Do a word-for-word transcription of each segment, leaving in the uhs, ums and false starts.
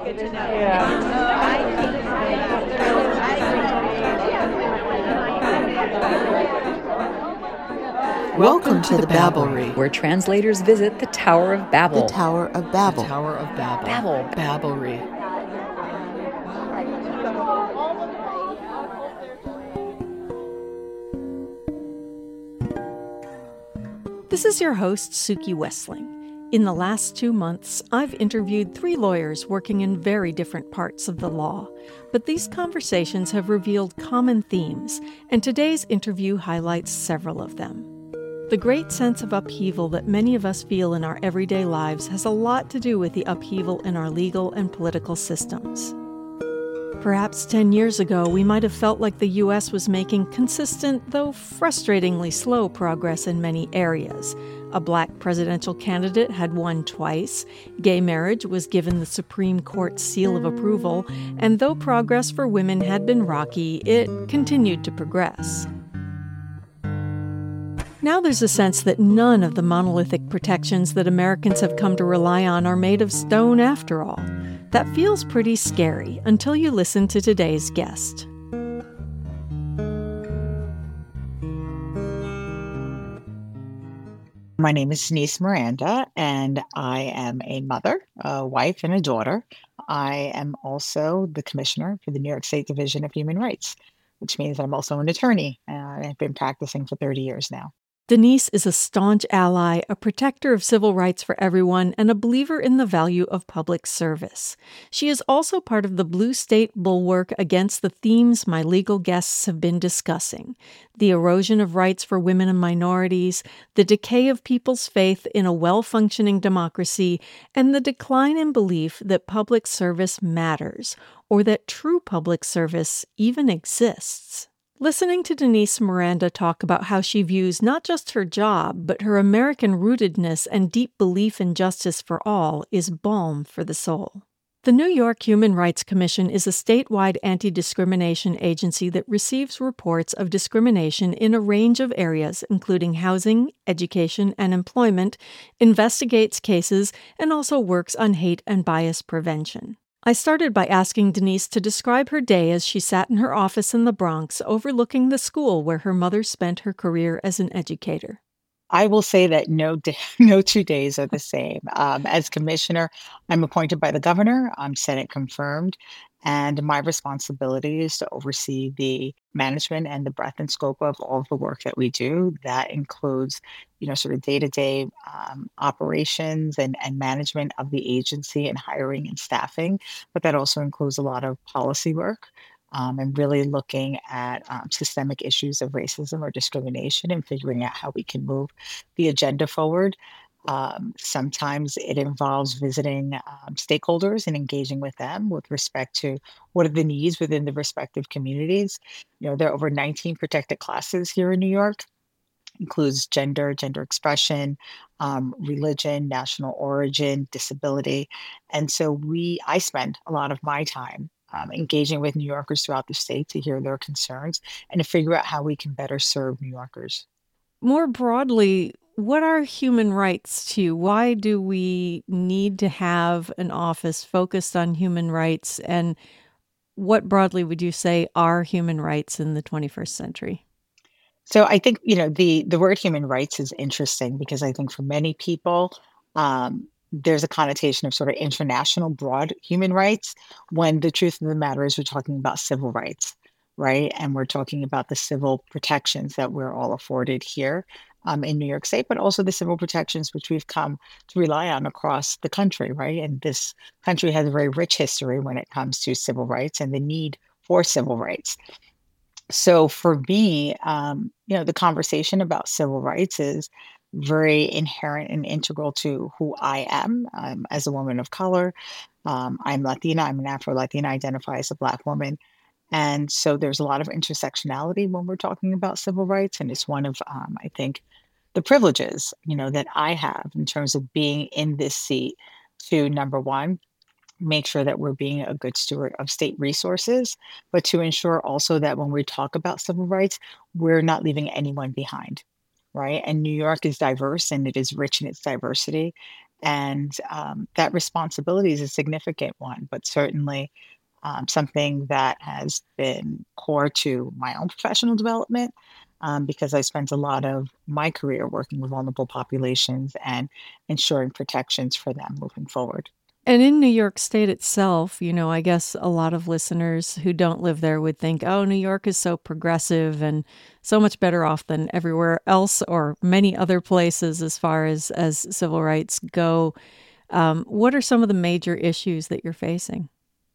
Welcome to the Babblery, where translators visit the Tower of Babel. the Tower of Babel. The Tower of Babel. Babel. Babblery. This is your host, Suki Westling. In the last two months, I've interviewed three lawyers working in very different parts of the law. But these conversations have revealed common themes, and today's interview highlights several of them. The great sense of upheaval that many of us feel in our everyday lives has a lot to do with the upheaval in our legal and political systems. Perhaps ten years ago, we might have felt like the U S was making consistent, though frustratingly slow progress in many areas. A black presidential candidate had won twice, gay marriage was given the Supreme Court seal of approval, and though progress for women had been rocky, it continued to progress. Now there's a sense that none of the monolithic protections that Americans have come to rely on are made of stone after all. That feels pretty scary until you listen to today's guest. My name is Denise Miranda, and I am a mother, a wife, and a daughter. I am also the commissioner for the New York State Division of Human Rights, which means I'm also an attorney, and I've been practicing for thirty years now. Denise is a staunch ally, a protector of civil rights for everyone, and a believer in the value of public service. She is also part of the Blue State Bulwark against the themes my legal guests have been discussing: the erosion of rights for women and minorities, the decay of people's faith in a well-functioning democracy, and the decline in belief that public service matters, or that true public service even exists. Listening to Denise Miranda talk about how she views not just her job, but her American rootedness and deep belief in justice for all is balm for the soul. The New York Human Rights Commission is a statewide anti-discrimination agency that receives reports of discrimination in a range of areas, including housing, education, and employment, investigates cases, and also works on hate and bias prevention. I started by asking Denise to describe her day as she sat in her office in the Bronx overlooking the school where her mother spent her career as an educator. I will say that no day, no two days are the same. Um, as commissioner, I'm appointed by the governor. I'm Senate confirmed. And my responsibility is to oversee the management and the breadth and scope of all of the work that we do. That includes, you know, sort of day-to-day um, operations and, and management of the agency and hiring and staffing. But that also includes a lot of policy work um, and really looking at um, systemic issues of racism or discrimination and figuring out how we can move the agenda forward. Um, sometimes it involves visiting um, stakeholders and engaging with them with respect to what are the needs within the respective communities. You know, there are over nineteen protected classes here in New York, includes gender, gender expression, um, religion, national origin, disability. And so we, I spend a lot of my time um, engaging with New Yorkers throughout the state to hear their concerns and to figure out how we can better serve New Yorkers. More broadly, what are human rights to you? Why do we need to have an office focused on human rights? And what broadly would you say are human rights in the twenty-first century? So I think, you know, the the word human rights is interesting because I think for many people, um, there's a connotation of sort of international broad human rights, when the truth of the matter is we're talking about civil rights, right? And we're talking about the civil protections that we're all afforded here um, in New York State, but also the civil protections which we've come to rely on across the country, right? And this country has a very rich history when it comes to civil rights and the need for civil rights. So for me, um, you know, the conversation about civil rights is very inherent and integral to who I am um, as a woman of color. Um, I'm Latina, I'm an Afro-Latina, I identify as a Black woman. And so there's a lot of intersectionality when we're talking about civil rights. And it's one of, um, I think, the privileges, you know, that I have in terms of being in this seat to, number one, make sure that we're being a good steward of state resources, but to ensure also that when we talk about civil rights, we're not leaving anyone behind, right? And New York is diverse and it is rich in its diversity. And um, that responsibility is a significant one, but certainly um, something that has been core to my own professional development, um, because I spent a lot of my career working with vulnerable populations and ensuring protections for them moving forward. And in New York State itself, you know, I guess a lot of listeners who don't live there would think, oh, New York is so progressive and so much better off than everywhere else or many other places as far as, as civil rights go. Um, what are some of the major issues that you're facing?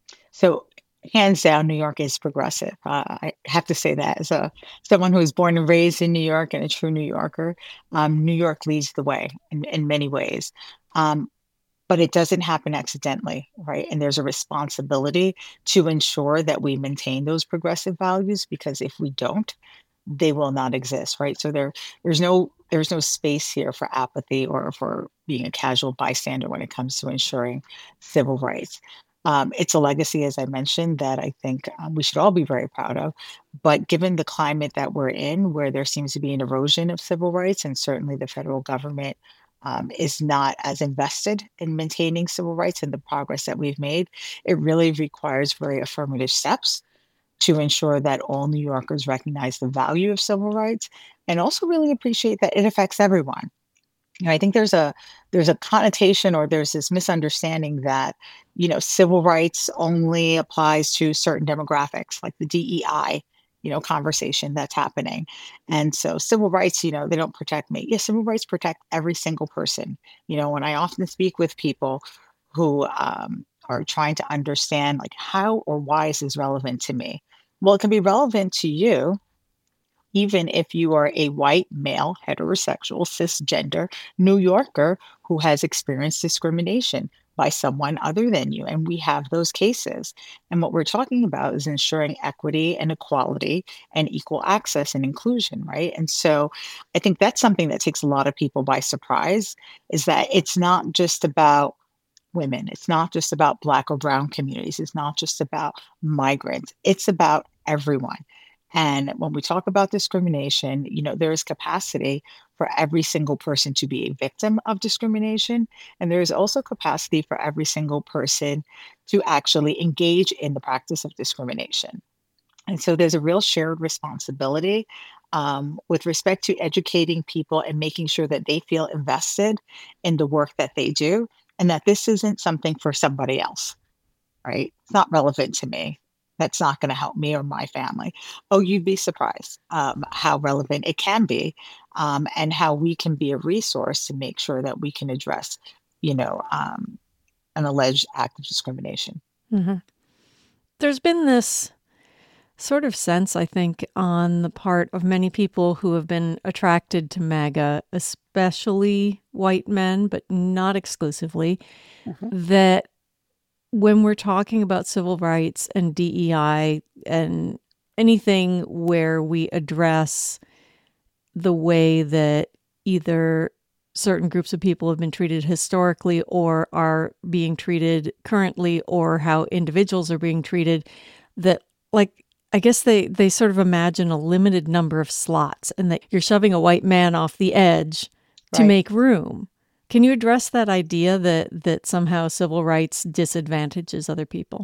So, hands down, New York is progressive. Uh, I have to say that as a someone who was born and raised in New York and a true New Yorker, um, New York leads the way in, in many ways. Um, but it doesn't happen accidentally, right? And there's a responsibility to ensure that we maintain those progressive values, because if we don't, they will not exist, right? So there, there's no there's no space here for apathy or for being a casual bystander when it comes to ensuring civil rights. Um, it's a legacy, as I mentioned, that I think um, we should all be very proud of. But given the climate that we're in, where there seems to be an erosion of civil rights, and certainly the federal government um, is not as invested in maintaining civil rights and the progress that we've made, it really requires very affirmative steps to ensure that all New Yorkers recognize the value of civil rights and also really appreciate that it affects everyone. You know, I think there's a there's a connotation, or there's this misunderstanding that, you know, civil rights only applies to certain demographics, like the D E I, you know, conversation that's happening. And so civil rights, you know, they don't protect me. Yes, civil rights protect every single person. You know, when I often speak with people who um, are trying to understand, like, how or why is this relevant to me? Well, it can be relevant to you even if you are a white, male, heterosexual, cisgender New Yorker who has experienced discrimination by someone other than you. And we have those cases. And what we're talking about is ensuring equity and equality and equal access and inclusion, right? And so I think that's something that takes a lot of people by surprise, is that it's not just about women. It's not just about Black or Brown communities. It's not just about migrants. It's about everyone. And when we talk about discrimination, you know, there is capacity for every single person to be a victim of discrimination. And there is also capacity for every single person to actually engage in the practice of discrimination. And so there's a real shared responsibility um, with respect to educating people and making sure that they feel invested in the work that they do, and that this isn't something for somebody else, right? It's not relevant to me. That's not going to help me or my family. Oh, you'd be surprised um, how relevant it can be, um, and how we can be a resource to make sure that we can address, you know, um, an alleged act of discrimination. Mm-hmm. There's been this sort of sense, I think, on the part of many people who have been attracted to MAGA, especially white men, but not exclusively, mm-hmm. that when we're talking about civil rights and D E I and anything where we address the way that either certain groups of people have been treated historically or are being treated currently, or how individuals are being treated, that, like, I guess they, they sort of imagine a limited number of slots and that you're shoving a white man off the edge to Right. make room. Can you address that idea that that somehow civil rights disadvantages other people?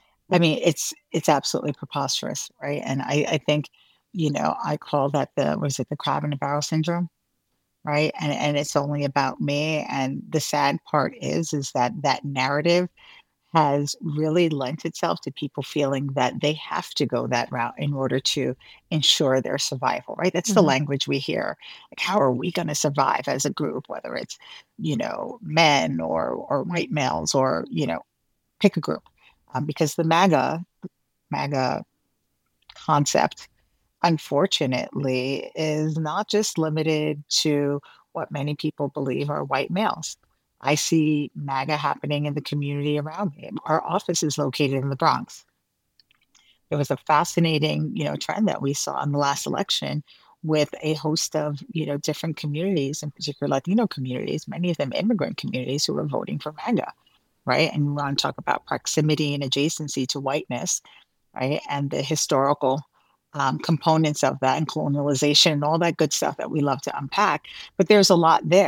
I mean, it's it's absolutely preposterous, right? And I, I think, you know, I call that the, was it the crab in a barrel syndrome, right? And and it's only about me. And the sad part is, is that that narrative has really lent itself to people feeling that they have to go that route in order to ensure their survival, right? That's the Mhm. language we hear. Like, how are we going to survive as a group, whether it's, you know, men or or white males, or, you know, pick a group. Um, because the MAGA MAGA concept, unfortunately, is not just limited to what many people believe are white males. I see MAGA happening in the community around me. Our office is located in the Bronx. There was a fascinating, you know, trend that we saw in the last election with a host of, you know, different communities, in particular Latino communities, many of them immigrant communities, who were voting for MAGA, right? And we want to talk about proximity and adjacency to whiteness, right? And the historical um, components of that, and colonialization and all that good stuff that we love to unpack. But there's a lot there.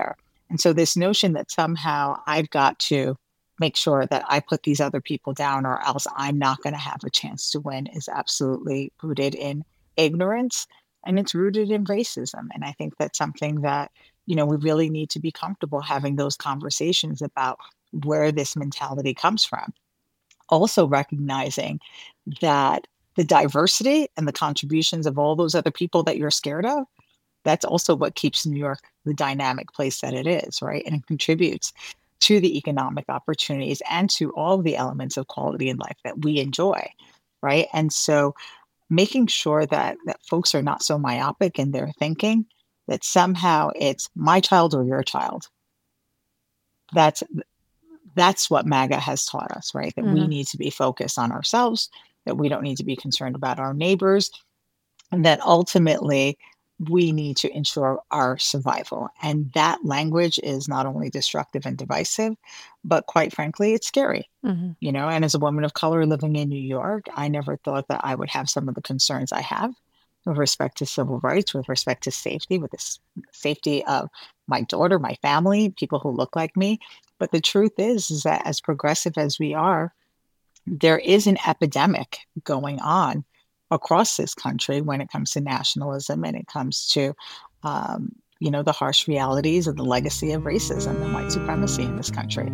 And so this notion that somehow I've got to make sure that I put these other people down or else I'm not going to have a chance to win is absolutely rooted in ignorance, and it's rooted in racism. And I think that's something that, you know, we really need to be comfortable having those conversations about where this mentality comes from. Also recognizing that the diversity and the contributions of all those other people that you're scared of, that's also what keeps New York the dynamic place that it is, right? And it contributes to the economic opportunities and to all the elements of quality in life that we enjoy, right? And so making sure that that folks are not so myopic in their thinking that somehow it's my child or your child. That's that's what MAGA has taught us, right? That we Mhm. need to be focused on ourselves, that we don't need to be concerned about our neighbors, and that ultimately we need to ensure our survival. And that language is not only destructive and divisive, but quite frankly, it's scary. Mhm. You know, and as a woman of color living in New York, I never thought that I would have some of the concerns I have with respect to civil rights, with respect to safety, with the s- safety of my daughter, my family, people who look like me. But the truth is, is that as progressive as we are, there is an epidemic going on across this country when it comes to nationalism and it comes to, um, you know, the harsh realities of the legacy of racism and white supremacy in this country.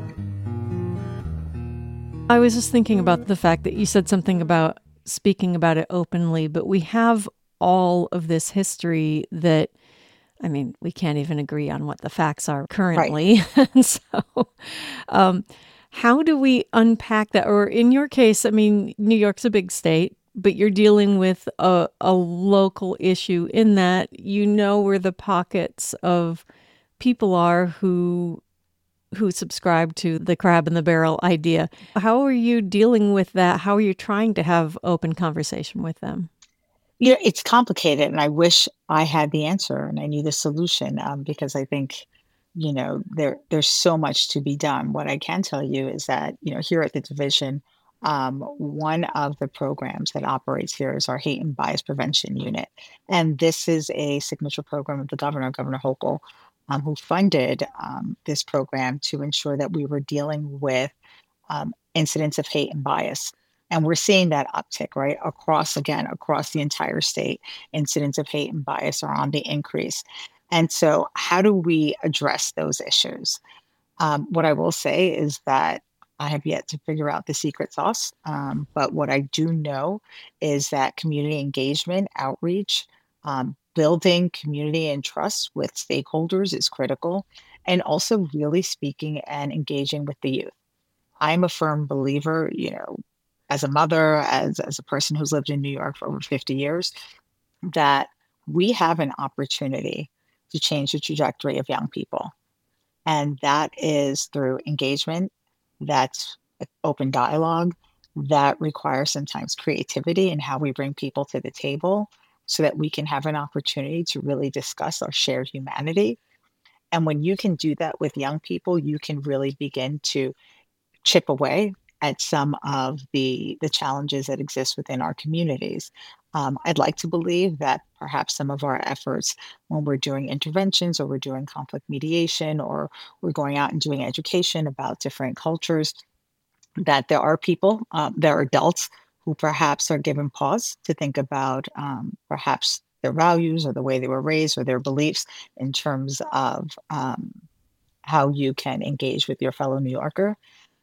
I was just thinking about the fact that you said something about speaking about it openly, but we have all of this history that, I mean, we can't even agree on what the facts are Right. currently. And so, um, how do we unpack that? Or in your case, I mean, New York's a big state, but you're dealing with a, a local issue in that you know where the pockets of people are who who subscribe to the crab in the barrel idea. How are you dealing with that? How are you trying to have open conversation with them? You know, it's complicated, and I wish I had the answer and I knew the solution, um, because I think, you know, there there's so much to be done. What I can tell you is that, you know, here at the division, um, one of the programs that operates here is our Hate and Bias Prevention Unit, and this is a signature program of the governor, Governor Hochul, um, who funded um, this program to ensure that we were dealing with um, incidents of hate and bias. And we're seeing that uptick, right? Across, again, across the entire state, incidents of hate and bias are on the increase. And so, how do we address those issues? Um, what I will say is that I have yet to figure out the secret sauce. Um, but what I do know is that community engagement, outreach, um, building community and trust with stakeholders is critical, and also really speaking and engaging with the youth. I'm a firm believer, you know, as a mother, as as a person who's lived in New York for over fifty years, that we have an opportunity to change the trajectory of young people. And that is through engagement, that's open dialogue, that requires sometimes creativity in how we bring people to the table so that we can have an opportunity to really discuss our shared humanity. And when you can do that with young people, you can really begin to chip away at some of the the challenges that exist within our communities. Um, I'd like to believe that perhaps some of our efforts when we're doing interventions or we're doing conflict mediation or we're going out and doing education about different cultures, that there are people, um, there are adults who perhaps are given pause to think about um, perhaps their values or the way they were raised or their beliefs in terms of um, how you can engage with your fellow New Yorker,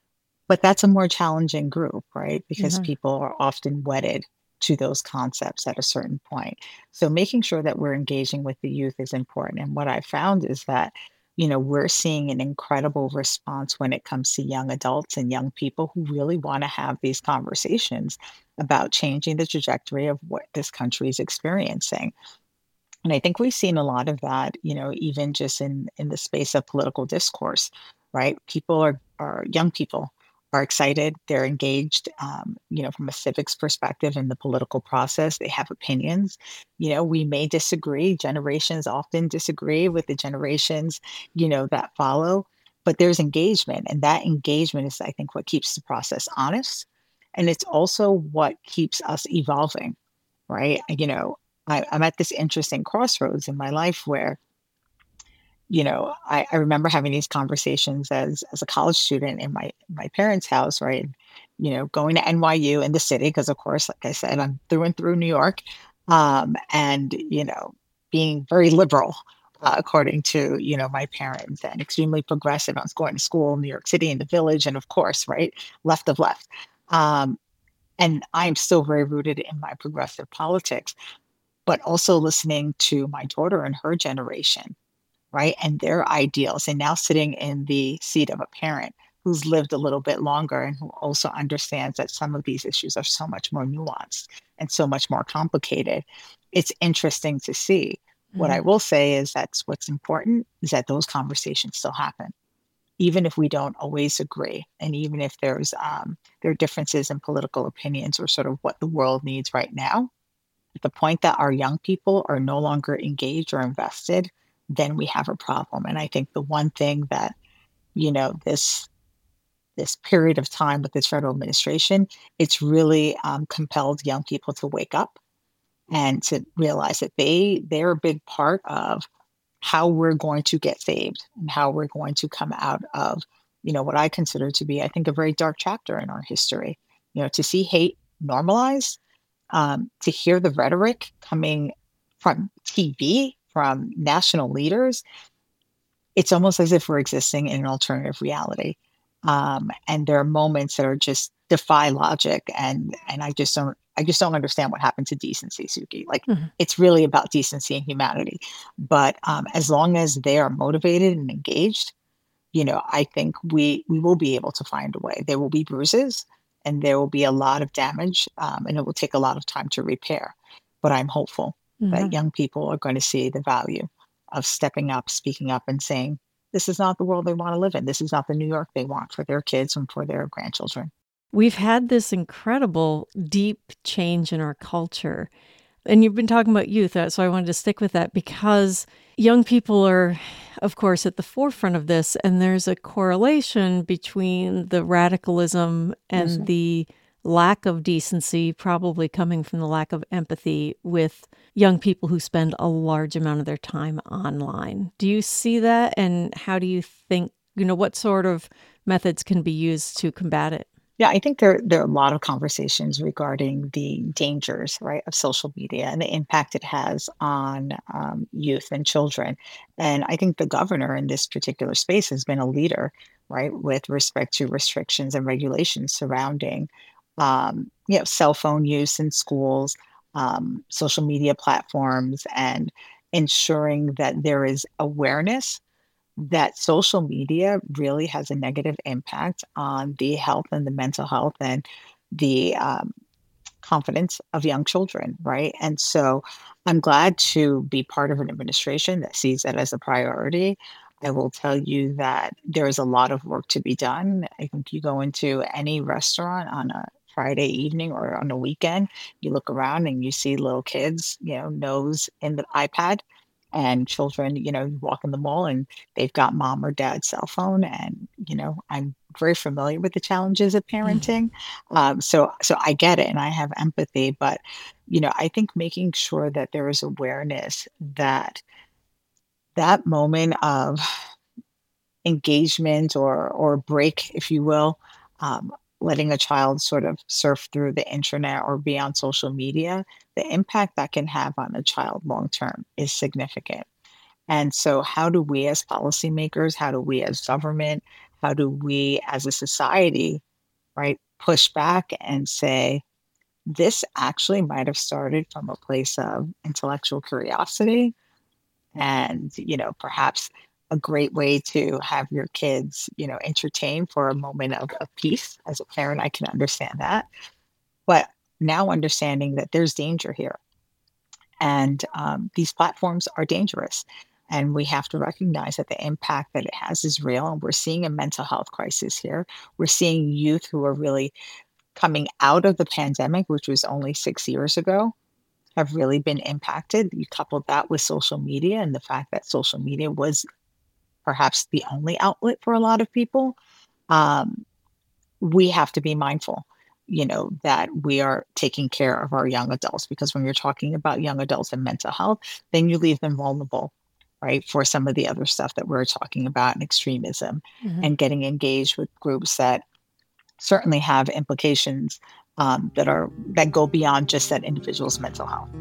but that's a more challenging group, right? Because Mhm. people are often wedded to those concepts at a certain point. So making sure that we're engaging with the youth is important. And what I found is that, you know, we're seeing an incredible response when it comes to young adults and young people who really want to have these conversations about changing the trajectory of what this country is experiencing. And I think we've seen a lot of that, you know, even just in in the space of political discourse, right? People are are young people are excited, they're engaged, um, you know, from a civics perspective in the political process. They have opinions. You know, we may disagree. Generations often disagree with the generations, you know, that follow, but there's engagement, and that engagement is, I think, what keeps the process honest, and it's also what keeps us evolving, right? You know, I, I'm at this interesting crossroads in my life where you know, I, I remember having these conversations as as a college student in my my parents' house, right? You know, going to N Y U in the city because, of course, like I said, I'm through and through New York, um, and you know, being very liberal, uh, according to you know my parents, and extremely progressive. I was going to school in New York City in the Village, and of course, right, left of left. Um, and I'm still very rooted in my progressive politics, but also listening to my daughter and her generation, right? And their ideals, and now sitting in the seat of a parent who's lived a little bit longer and who also understands that some of these issues are so much more nuanced and so much more complicated. It's interesting to see. What I Mhm. will say is that's what's important is that those conversations still happen, even if we don't always agree, and even if there's um, there are differences in political opinions or sort of what the world needs right now. At the point that our young people are no longer engaged or invested, then we have a problem. And I think the one thing that, you know, this this period of time with this federal administration, it's really um, compelled young people to wake up and to realize that they they're a big part of how we're going to get saved and how we're going to come out of, you know, what I consider to be, I think, a very dark chapter in our history. You know, to see hate normalized, um, to hear the rhetoric coming from T V, from national leaders, it's almost as if we're existing in an alternative reality. Um, and there are moments that are just defy logic, and and I just don't I just don't understand what happened to decency, Suki. Like Mhm. it's really about decency and humanity. But um, as long as they are motivated and engaged, you know, I think we we will be able to find a way. There will be bruises and there will be a lot of damage, um, and it will take a lot of time to repair. But I'm hopeful that Mhm. young people are going to see the value of stepping up, speaking up, and saying, this is not the world they want to live in. This is not the New York they want for their kids and for their grandchildren. We've had this incredible deep change in our culture. And you've been talking about youth, uh, so I wanted to stick with that because young people are, of course, at the forefront of this. And there's a correlation between the radicalism and Mhm. the lack of decency, probably coming from the lack of empathy with young people who spend a large amount of their time online. Do you see that? And how do you think, you know, what sort of methods can be used to combat it? Yeah, I think there there are a lot of conversations regarding the dangers, right, of social media and the impact it has on um, youth and children. And I think the governor in this particular space has been a leader, right, with respect to restrictions and regulations surrounding, um, you know, cell phone use in schools, um, social media platforms, and ensuring that there is awareness that social media really has a negative impact on the health and the mental health and the um, confidence of young children, right? And so I'm glad to be part of an administration that sees that as a priority. I will tell you that there is a lot of work to be done. I think you go into any restaurant on a Friday evening or on a weekend, you look around and you see little kids, you know, nose in the iPad, and children, you know, you walk in the mall and they've got mom or dad's cell phone. And, you know, I'm very familiar with the challenges of parenting. Um, so so I get it and I have empathy, but you know, I think making sure that there is awareness that that moment of engagement or or break, if you will, um, letting a child sort of surf through the internet or be on social media, the impact that can have on a child long term is significant. And so, how do we as policymakers, how do we as government, how do we as a society, right, push back and say, this actually might have started from a place of intellectual curiosity and, you know, perhaps a great way to have your kids, you know, entertained for a moment of, of peace. As a parent, I can understand that. But now understanding that there's danger here and um, these platforms are dangerous. And we have to recognize that the impact that it has is real. And we're seeing a mental health crisis here. We're seeing youth who are really coming out of the pandemic, which was only six years ago, have really been impacted. You couple that with social media and the fact that social media was perhaps the only outlet for a lot of people. Um, we have to be mindful, you know, that we are taking care of our young adults because when you're talking about young adults and mental health, then you leave them vulnerable. right, for some of the other stuff that we're talking about in extremism, Mhm. and getting engaged with groups that certainly have implications um, that are that go beyond just that individual's mental health.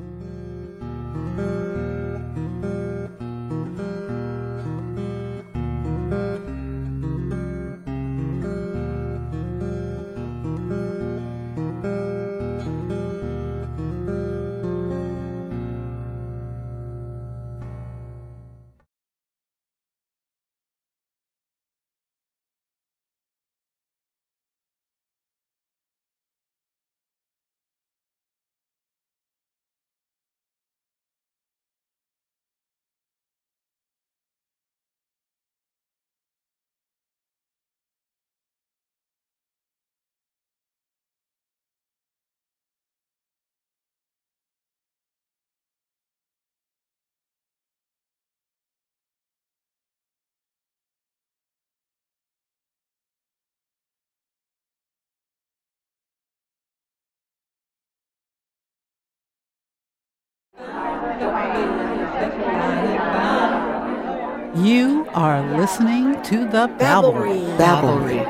You are listening to the Babblery. Babblery.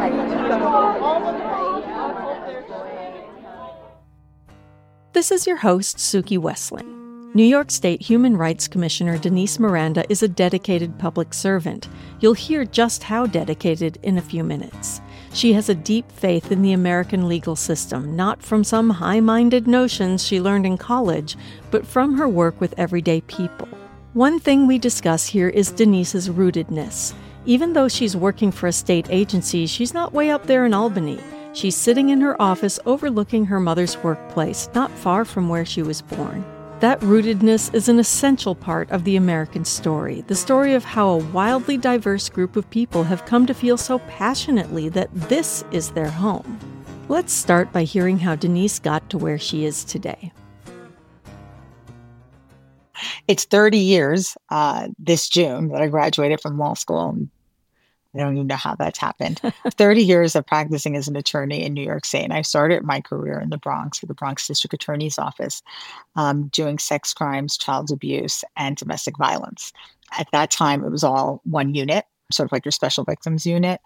This is your host, Suki Wessling. New York State Human Rights Commissioner Denise Miranda is a dedicated public servant. You'll hear just how dedicated in a few minutes. She has a deep faith in the American legal system, not from some high-minded notions she learned in college, but from her work with everyday people. One thing we discuss here is Denise's rootedness. Even though she's working for a state agency, she's not way up there in Albany. She's sitting in her office overlooking her mother's workplace, not far from where she was born. That rootedness is an essential part of the American story, the story of how a wildly diverse group of people have come to feel so passionately that this is their home. Let's start by hearing how Denise got to where she is today. It's thirty years uh, this June that I graduated from law school. I don't even know how that's happened. thirty years of practicing as an attorney in New York State. And I started my career in the Bronx, with the Bronx District Attorney's Office, um, doing sex crimes, child abuse, and domestic violence. At that time, it was all one unit, sort of like your special victims unit.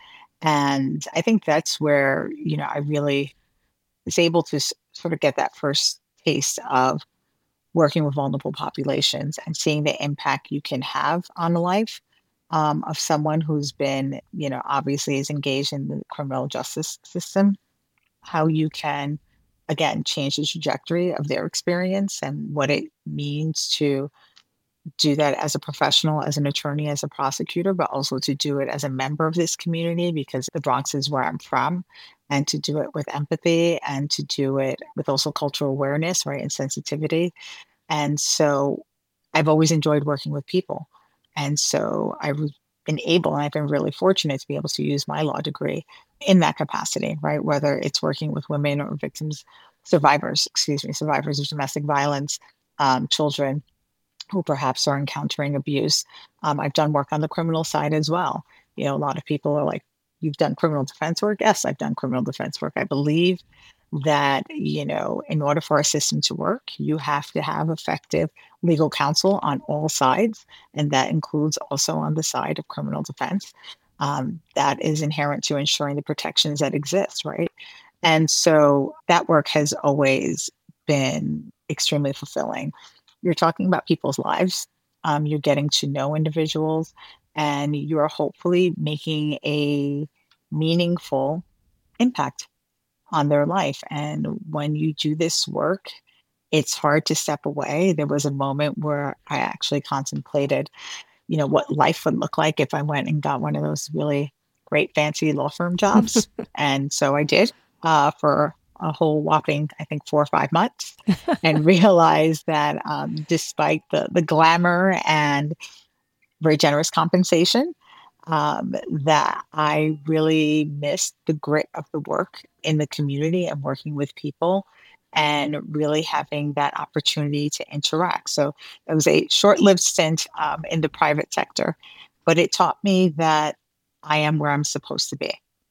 And I think that's where, you know, I really was able to s- sort of get that first taste of working with vulnerable populations and seeing the impact you can have on the life um, of someone who's been, you know, obviously is engaged in the criminal justice system, how you can, again, change the trajectory of their experience and what it means to do that as a professional, as an attorney, as a prosecutor, but also to do it as a member of this community because the Bronx is where I'm from, and to do it with empathy and to do it with also cultural awareness, right, and sensitivity. And so I've always enjoyed working with people. And so I've been able, and I've been really fortunate to be able to use my law degree in that capacity, right? Whether it's working with women or victims, survivors, excuse me, survivors of domestic violence, um, children who perhaps are encountering abuse. Um, I've done work on the criminal side as well. You know, a lot of people are like, you've done criminal defense work? Yes, I've done criminal defense work. I believe that, you know, in order for our system to work, you have to have effective legal counsel on all sides. And that includes also on the side of criminal defense. Um, that is inherent to ensuring the protections that exist, right? And so that work has always been extremely fulfilling. You're talking about people's lives. Um, you're getting to know individuals, and you're hopefully making a meaningful impact on their life. And when you do this work, it's hard to step away. There was a moment where I actually contemplated, you know, what life would look like if I went and got one of those really great fancy law firm jobs. And so I did uh, for a whole whopping, I think, four or five months, and realized that um, despite the the glamour and very generous compensation, um, that I really missed the grit of the work in the community and working with people and really having that opportunity to interact. So it was a short lived stint um, in the private sector, but it taught me that I am where I'm supposed to be.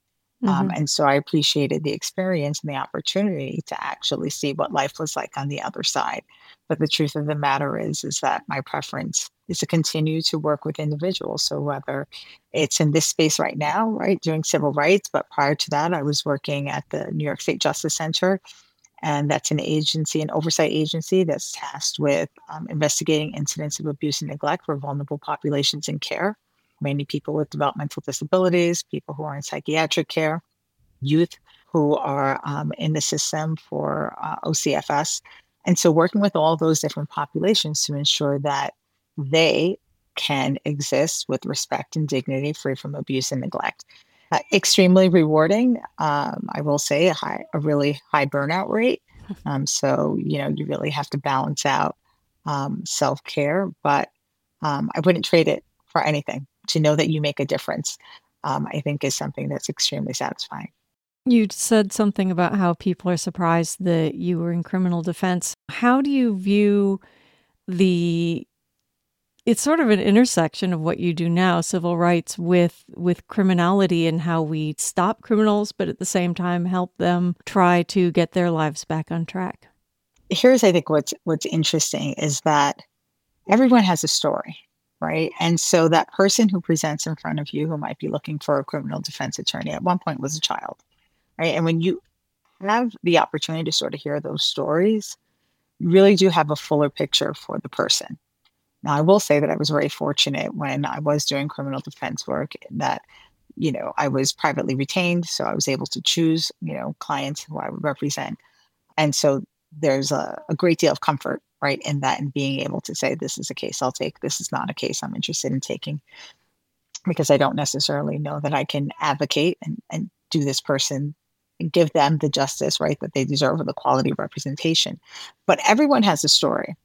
Um, Mhm. and so I appreciated the experience and the opportunity to actually see what life was like on the other side. But the truth of the matter is, is that my preference is to continue to work with individuals. So whether it's in this space right now, right, doing civil rights, but prior to that, I was working at the New York State Justice Center, and that's an agency, an oversight agency that's tasked with um, investigating incidents of abuse and neglect for vulnerable populations in care, mainly people with developmental disabilities, people who are in psychiatric care, youth who are um, in the system for uh, O C F S. And so working with all those different populations to ensure that they can exist with respect and dignity, free from abuse and neglect. Uh, extremely rewarding. Um, I will say a high, a really high burnout rate. Um, so, you know, you really have to balance out um, self-care, but um, I wouldn't trade it for anything. To know that you make a difference, um, I think is something that's extremely satisfying. You said something about how people are surprised that you were in criminal defense. How do you view the it's sort of an intersection of what you do now, civil rights, with with criminality and how we stop criminals, but at the same time help them try to get their lives back on track? Here's, I think, what's what's interesting is that everyone has a story, right? And so that person who presents in front of you who might be looking for a criminal defense attorney at one point was a child, right? And when you have the opportunity to sort of hear those stories, you really do have a fuller picture for the person. Now, I will say that I was very fortunate when I was doing criminal defense work that, you know, I was privately retained. So I was able to choose, you know, clients who I would represent. And so there's a, a great deal of comfort, right, in that, and being able to say, this is a case I'll take. This is not a case I'm interested in taking, because I don't necessarily know that I can advocate and, and do this person and give them the justice, right, that they deserve, or the quality of representation. But everyone has a story.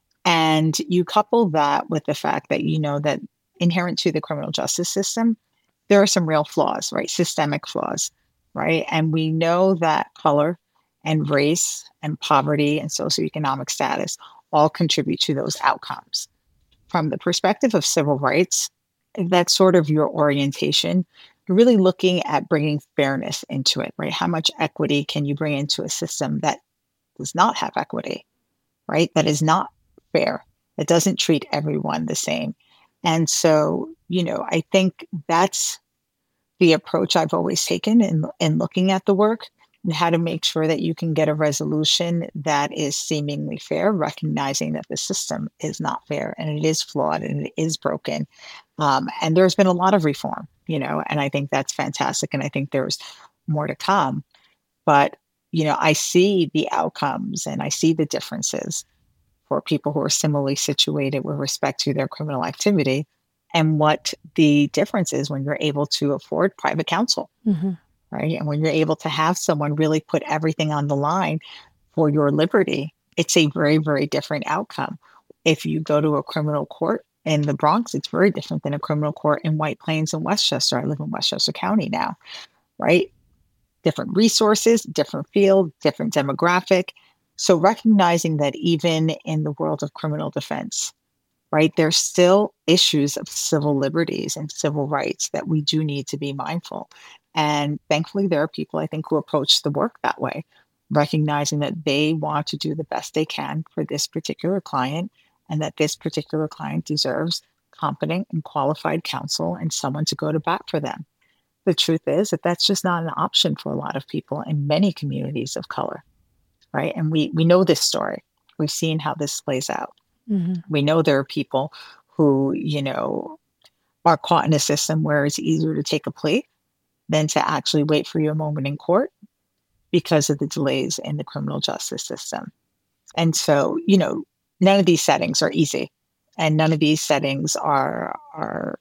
And you couple that with the fact that you know that inherent to the criminal justice system, there are some real flaws, right? Systemic flaws, right? And we know that color and race and poverty and socioeconomic status all contribute to those outcomes. From the perspective of civil rights, that's sort of your orientation. You're really looking at bringing fairness into it, right? How much equity can you bring into a system that does not have equity, right? That is not fair. It doesn't treat everyone the same. And so, you know, I think that's the approach I've always taken in, in looking at the work, and how to make sure that you can get a resolution that is seemingly fair, recognizing that the system is not fair and it is flawed and it is broken. Um, and there's been a lot of reform, you know, and I think that's fantastic. And I think there's more to come. But, you know, I see the outcomes and I see the differences for people who are similarly situated with respect to their criminal activity, and what the difference is when you're able to afford private counsel, mm-hmm. right? And when you're able to have someone really put everything on the line for your liberty, it's a very, very different outcome. If you go to a criminal court in the Bronx, it's very different than a criminal court in White Plains and Westchester. I live in Westchester County now, right? Different resources, different field, different demographic. So recognizing that even in the world of criminal defense, right, there's still issues of civil liberties and civil rights that we do need to be mindful. And thankfully, there are people, I think, who approach the work that way, recognizing that they want to do the best they can for this particular client, and that this particular client deserves competent and qualified counsel and someone to go to bat for them. The truth is that that's just not an option for a lot of people in many communities of color. Right. And we, we know this story. We've seen how this plays out. Mm-hmm. We know there are people who, you know, are caught in a system where it's easier to take a plea than to actually wait for your moment in court because of the delays in the criminal justice system. And so, you know, none of these settings are easy, and none of these settings are are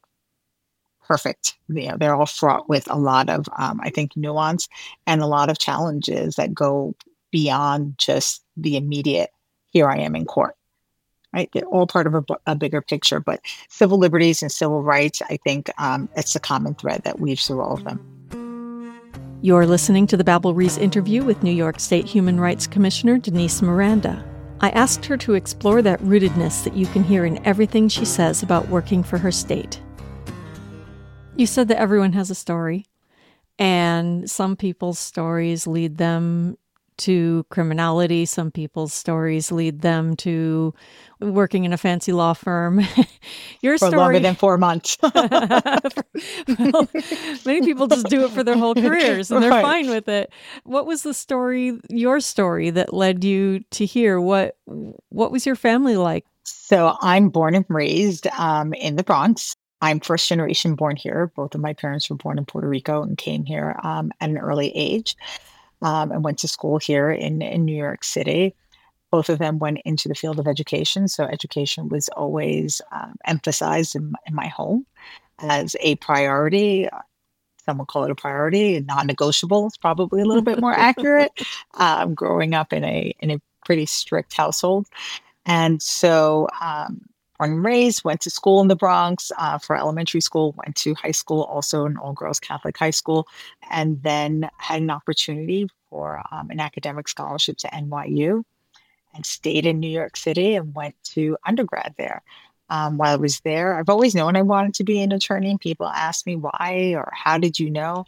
perfect. You know, they're all fraught with a lot of, um, I think, nuance and a lot of challenges that go beyond just the immediate, here I am in court, right? They're all part of a, a bigger picture, but civil liberties and civil rights, I think um, it's a common thread that weaves through all of them. You're listening to the Babel Reese interview with New York State Human Rights Commissioner Denise Miranda. I asked her to explore that rootedness that you can hear in everything she says about working for her state. You said that everyone has a story, and some people's stories lead them to criminality. Some people's stories lead them to working in a fancy law firm. Your For story longer than four months. Well, many people just do it for their whole careers and they're Right. fine with it. What was the story, your story, that led you to here? What What was your family like? So I'm born and raised um, in the Bronx. I'm first generation born here. Both of my parents were born in Puerto Rico and came here um, at an early age um, and went to school here in, in New York City. Both of them went into the field of education. So education was always um, emphasized in, in my home as a priority. Some would call it a priority, non-negotiable is probably a little bit more accurate. Um, growing up in a in a pretty strict household. And so um, born and raised, went to school in the Bronx uh, for elementary school, went to high school, also an all-girls Catholic high school, and then had an opportunity for um, an academic scholarship to N Y U and stayed in New York City and went to undergrad there. Um, while I was there, I've always known I wanted to be an attorney. And people ask me why or how did you know?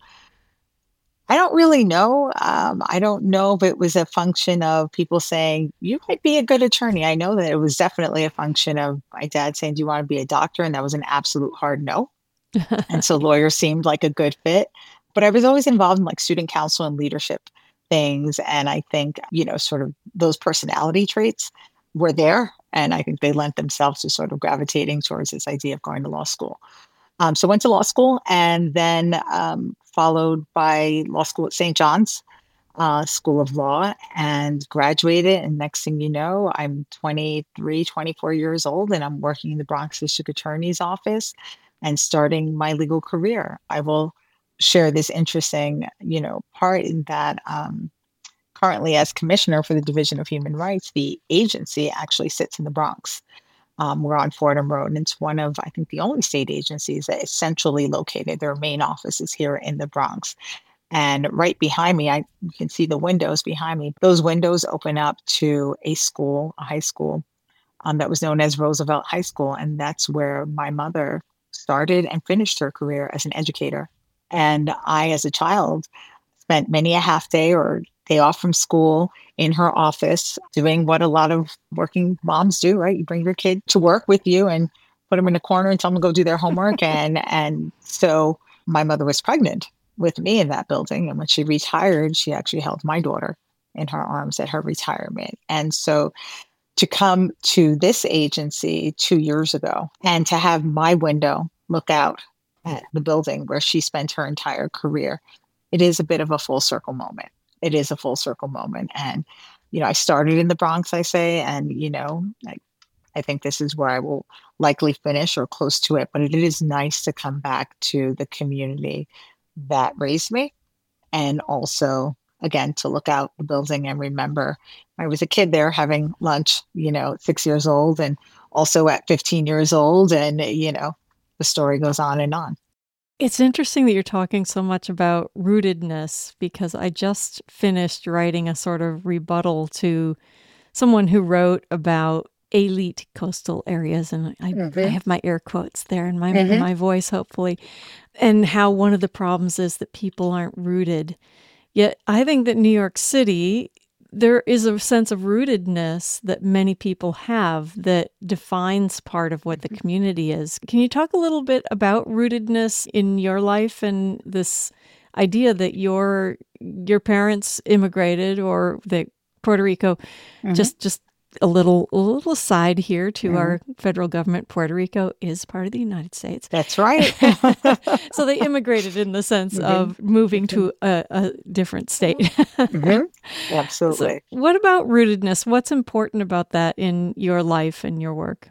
I don't really know. Um, I don't know if it was a function of people saying, you might be a good attorney. I know that it was definitely a function of my dad saying, do you want to be a doctor? And that was an absolute hard no. And so lawyer seemed like a good fit. But I was always involved in like student council and leadership things. And I think, you know, sort of those personality traits were there. And I think they lent themselves to sort of gravitating towards this idea of going to law school. Um, so went to law school and then um, followed by law school at Saint John's uh, School of Law and graduated. And next thing you know, I'm twenty-three, twenty-four years old and I'm working in the Bronx District Attorney's Office and starting my legal career. I will share this interesting, you know, part in that um, currently as commissioner for the Division of Human Rights, the agency actually sits in the Bronx. Um, we're on Fordham Road, and it's one of, I think, the only state agencies that is centrally located. Their main office is here in the Bronx. And right behind me, I you can see the windows behind me. Those windows open up to a school, a high school, um, that was known as Roosevelt High School. And that's where my mother started and finished her career as an educator. And I, as a child, spent many a half day or day off from school in her office doing what a lot of working moms do, right? You bring your kid to work with you and put them in a corner and tell them to go do their homework. and and so my mother was pregnant with me in that building. And when she retired, she actually held my daughter in her arms at her retirement. And so to come to this agency two years ago and to have my window look out at the building where she spent her entire career, it is a bit of a full circle moment. It is a full circle moment. And, you know, I started in the Bronx, I say, and, you know, I, I think this is where I will likely finish or close to it. But it is nice to come back to the community that raised me. And also, again, to look out the building and remember I was a kid there having lunch, you know, six years old and also at fifteen years old. And, you know, the story goes on and on. It's interesting that you're talking so much about rootedness because I just finished writing a sort of rebuttal to someone who wrote about elite coastal areas. And I, mm-hmm. I have my air quotes there in my, mm-hmm. in my voice, hopefully, and how one of the problems is that people aren't rooted. Yet I think that New York City, there is a sense of rootedness that many people have that defines part of what the community is. Can you talk a little bit about rootedness in your life and this idea that your your parents immigrated or that Puerto Rico, mm-hmm. just just a little a little aside here to mm-hmm. our federal government, Puerto Rico is part of the United States. That's right. So they immigrated in the sense mm-hmm. of moving to a, a different state. Mm-hmm. Absolutely. So what about rootedness? What's important about that in your life and your work?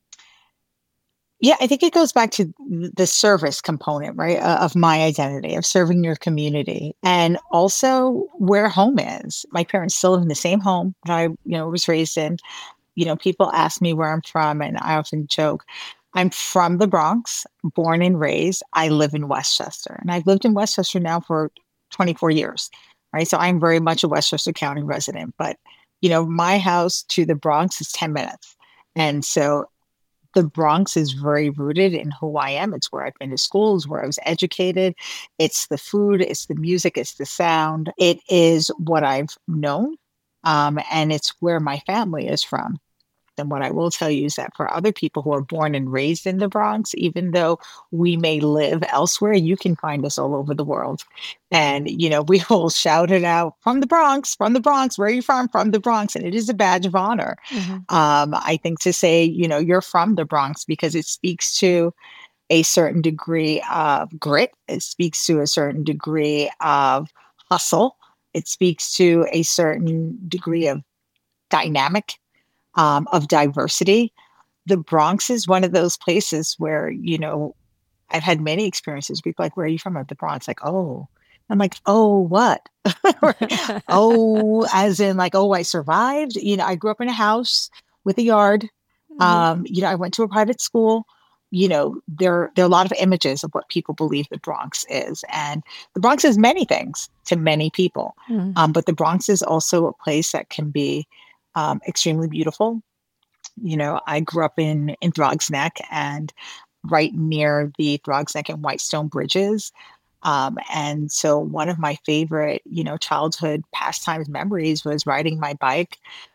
Yeah, I think it goes back to the service component, right, uh, of my identity, of serving your community, and also where home is. My parents still live in the same home that I, you know, was raised in. You know, people ask me where I'm from, and I often joke, I'm from the Bronx, born and raised. I live in Westchester, and I've lived in Westchester now for twenty-four years, right? So I'm very much a Westchester County resident, but, you know, my house to the Bronx is ten minutes. And so the Bronx is very rooted in who I am. It's where I've been to school, it's where I was educated. It's the food, it's the music, it's the sound. It is what I've known, um, and it's where my family is from. And what I will tell you is that for other people who are born and raised in the Bronx, even though we may live elsewhere, you can find us all over the world. And, you know, we will shout it out from the Bronx, from the Bronx, where are you from? From the Bronx. And it is a badge of honor. Mm-hmm. Um, I think to say, you know, you're from the Bronx because it speaks to a certain degree of grit. It speaks to a certain degree of hustle. It speaks to a certain degree of dynamic. Um, of diversity. The Bronx is one of those places where, you know, I've had many experiences. People are like, where are you from? At the Bronx. Like, oh, I'm like, oh, what? Oh, as in like, oh, I survived. You know, I grew up in a house with a yard. Mm-hmm. Um, you know, I went to a private school. You know, there, there are a lot of images of what people believe the Bronx is. And the Bronx is many things to many people. Mm-hmm. Um, but the Bronx is also a place that can be Um, extremely beautiful. You know, I grew up in, in Throgs Neck and right near the Throgs Neck and Whitestone bridges. Um, and so one of my favorite, you know, childhood pastimes memories was riding my bike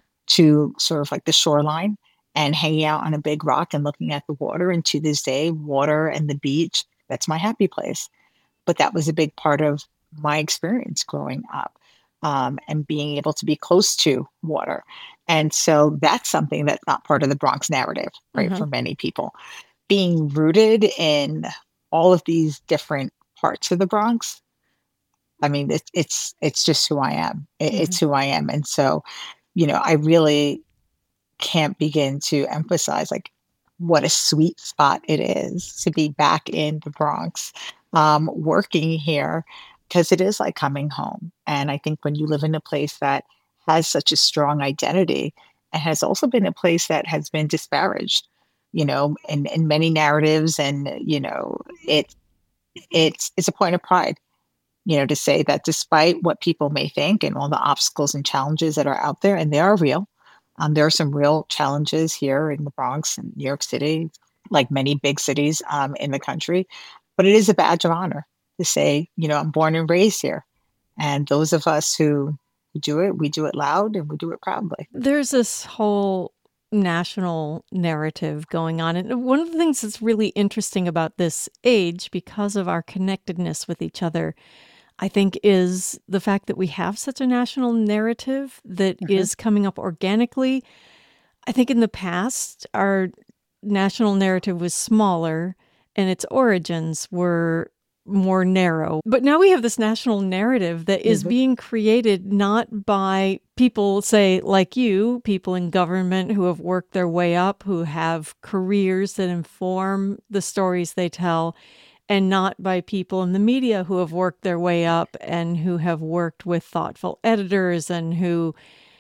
to sort of like the shoreline and hanging out on a big rock and looking at the water. And to this day, water and the beach, that's my happy place. But that was a big part of my experience growing up. Um, and being able to be close to water. And so that's something that's not part of the Bronx narrative, right, mm-hmm. for many people. Being rooted in all of these different parts of the Bronx, I mean, it, it's it's just who I am. It, mm-hmm. It's who I am. And so, you know, I really can't begin to emphasize, like, what a sweet spot it is to be back in the Bronx, um, working here. Because it is like coming home. And I think when you live in a place that has such a strong identity and has also been a place that has been disparaged, you know, in, in many narratives, and, you know, it it's it's a point of pride, you know, to say that despite what people may think and all the obstacles and challenges that are out there, and they are real, um, there are some real challenges here in the Bronx and New York City, like many big cities um, in the country, but it is a badge of honor to say, you know, I'm born and raised here. And those of us who do it, we do it loud and we do it proudly. There's this whole national narrative going on. And one of the things that's really interesting about this age, because of our connectedness with each other, I think, is the fact that we have such a national narrative that mm-hmm. is coming up organically. I think in the past, our national narrative was smaller and its origins were more narrow. But now we have this national narrative that is mm-hmm. being created not by people, say, like you, people in government who have worked their way up, who have careers that inform the stories they tell, and not by people in the media who have worked their way up and who have worked with thoughtful editors and who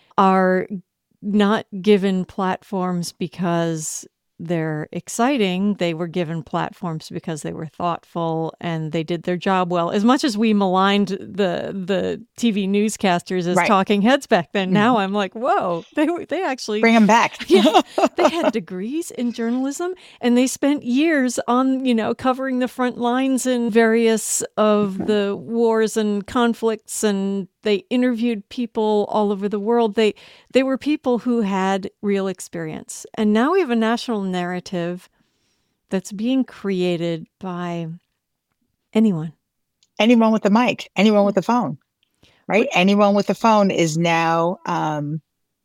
are not given platforms because they're exciting. They were given platforms because they were thoughtful and they did their job well. As much as we maligned the the T V newscasters as right. talking heads back then, mm-hmm. now I'm like, whoa, they they actually bring them back. Yeah, they had degrees in journalism and they spent years on, you know, covering the front lines in various of mm-hmm. the wars and conflicts, and they interviewed people all over the world. They they were people who had real experience. And now we have a national narrative that's being created by anyone. Anyone with a mic, anyone with a phone, right? But, anyone with a phone is now um,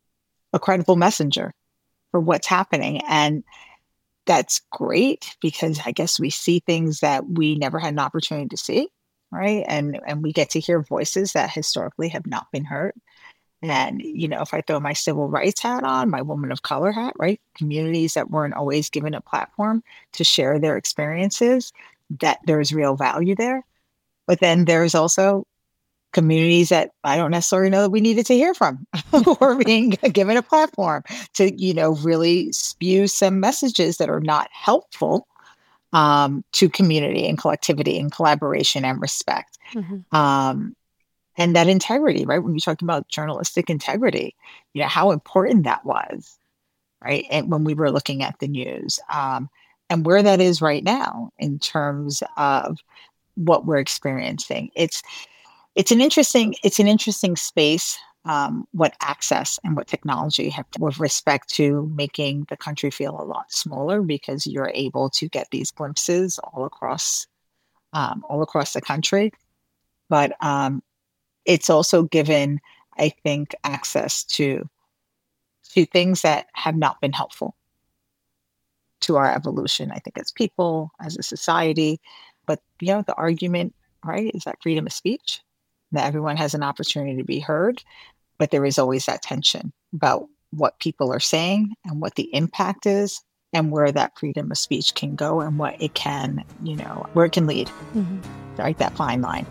a credible messenger for what's happening. And that's great because I guess we see things that we never had an opportunity to see. Right. And and we get to hear voices that historically have not been heard. And, you know, if I throw my civil rights hat on, my woman of color hat, right, communities that weren't always given a platform to share their experiences, that there's real value there. But then there's also communities that I don't necessarily know that we needed to hear from who are being given a platform to, you know, really spew some messages that are not helpful um, to community and collectivity and collaboration and respect. Mm-hmm. Um, and that integrity, right? When you talked about journalistic integrity, you know, how important that was. right? And when we were looking at the news, um, and where that is right now in terms of what we're experiencing. It's it's an interesting it's an interesting space. Um, what access and what technology have with respect to making the country feel a lot smaller because you're able to get these glimpses all across um, all across the country. But um, it's also given, I think, access to to things that have not been helpful to our evolution, I think, as people, as a society. But, you know, the argument, right, is that freedom of speech, that everyone has an opportunity to be heard, but there is always that tension about what people are saying and what the impact is and where that freedom of speech can go and what it can, you know, where it can lead, Mhm. right, that fine line.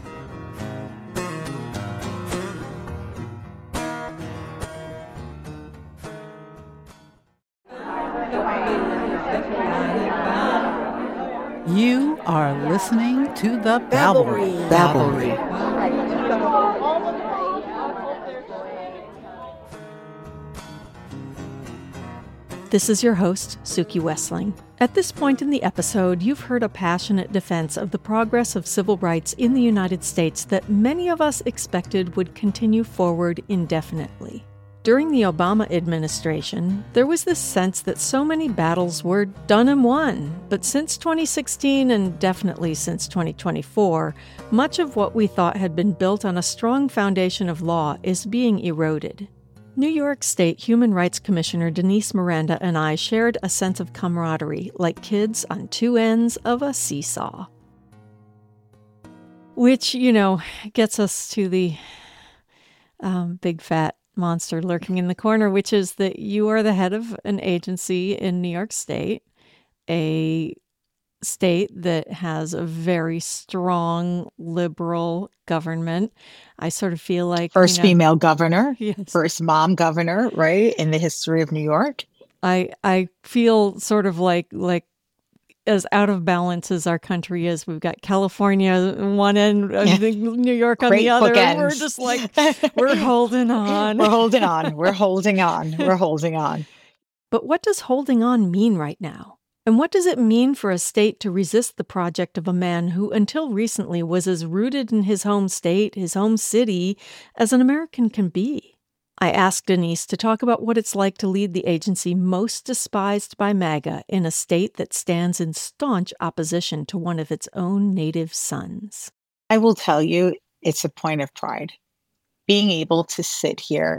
You are listening to the Babblery. Babblery. This is your host, Suki Wessling. At this point in the episode, you've heard a passionate defense of the progress of civil rights in the United States that many of us expected would continue forward indefinitely. During the Obama administration, there was this sense that so many battles were done and won. But since twenty sixteen, and definitely since twenty twenty-four, much of what we thought had been built on a strong foundation of law is being eroded. New York State Human Rights Commissioner Denise Miranda and I shared a sense of camaraderie, like kids on two ends of a seesaw. Which, you know, gets us to the um, big fat monster lurking in the corner, which is that you are the head of an agency in New York State, a state that has a very strong liberal government. I sort of feel like First you know, female governor, yes. first mom governor, right, in the history of New York. I I feel sort of like like as out of balance as our country is. We've got California on one end, I Yeah. think New York on Great the other. And we're bookends. just like, we're holding on. We're holding on. We're holding on. We're holding on. But what does holding on mean right now? And what does it mean for a state to resist the project of a man who, until recently, was as rooted in his home state, his home city, as an American can be? I asked Denise to talk about what it's like to lead the agency most despised by MAGA in a state that stands in staunch opposition to one of its own native sons. I will tell you, it's a point of pride. Being able to sit here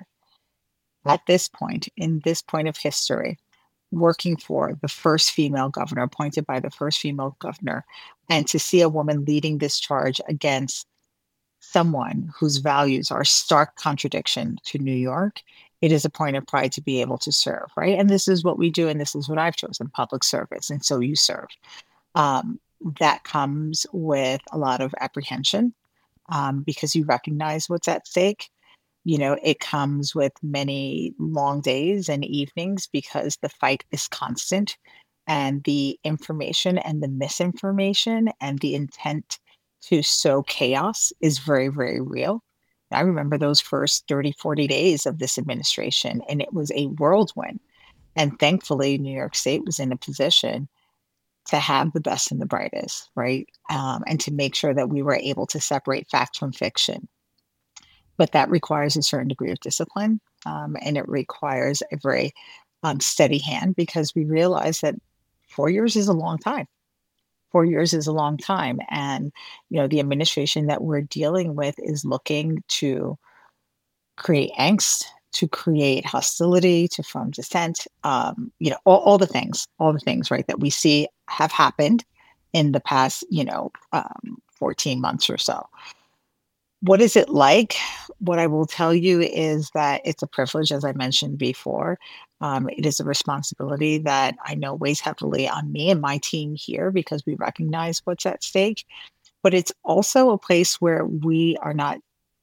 at this point, in this point of history, working for the first female governor, appointed by the first female governor, and to see a woman leading this charge against someone whose values are stark contradiction to New York, it is a point of pride to be able to serve, right? And this is what we do, and this is what I've chosen, public service, and so you serve. Um, that comes with a lot of apprehension um, because you recognize what's at stake. You know, it comes with many long days and evenings because the fight is constant, and the information and the misinformation and the intent to sow chaos is very, very real. I remember those first thirty, forty days of this administration, and it was a whirlwind. And thankfully, New York State was in a position to have the best and the brightest, right? Um, and to make sure that we were able to separate fact from fiction. But that requires a certain degree of discipline, um, and it requires a very um, steady hand because we realize that four years is a long time. Four years is a long time. And, you know, the administration that we're dealing with is looking to create angst, to create hostility, to form dissent, um, you know, all, all the things, all the things, right, that we see have happened in the past, you know, um, fourteen months or so. What is it like? What I will tell you is that it's a privilege, as I mentioned before. Um, it is a responsibility that I know weighs heavily on me and my team here because we recognize what's at stake. But it's also a place where we are not